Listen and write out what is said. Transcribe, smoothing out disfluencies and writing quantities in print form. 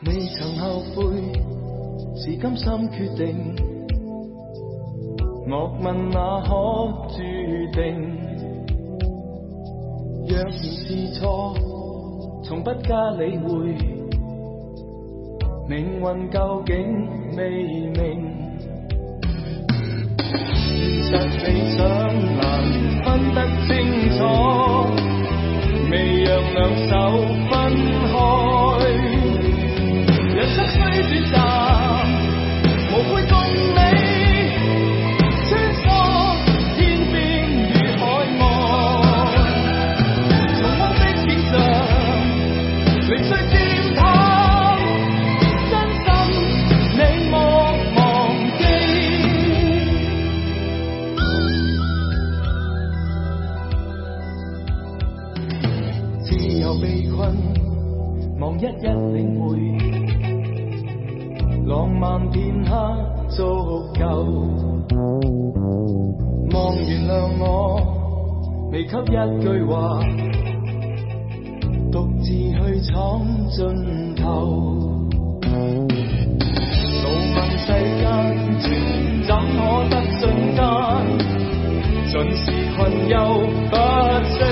未曾後悔，是甘心決定。莫問那可注定，若然是錯，從不加理會。命運究竟未明，現實理想難分得清楚，未讓兩手分開。人生雖短暫，無悔共你穿梭天邊與海岸，重溫的景象，零碎漸淡，真心你莫忘記。自由被困，望一一領會。浪漫片刻足夠，望原諒我，未給一句話，獨自去闖盡頭。怒問世間情怎可得瞬間，盡是困憂不息。